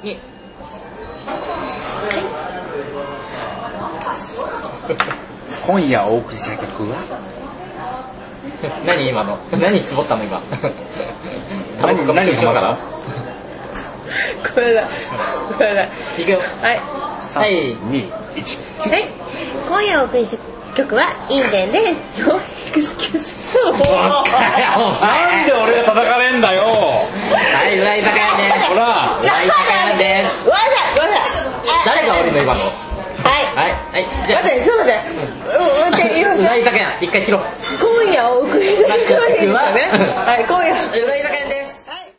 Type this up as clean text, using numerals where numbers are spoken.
2 今夜お送りした曲は何今の何つぼったの今何しながらこれだいくよはい 3、2、 1 はい今夜お送りした曲はインデンですノーエクスキューズなんで俺が叩かれんだよ。 はい浦井酒屋ですほら浦井酒屋ですわざ誰が悪いの今のはいじゃあ待ってちょっと待って浦井酒屋一回切ろう今夜お送りした曲ははい今夜浦井酒屋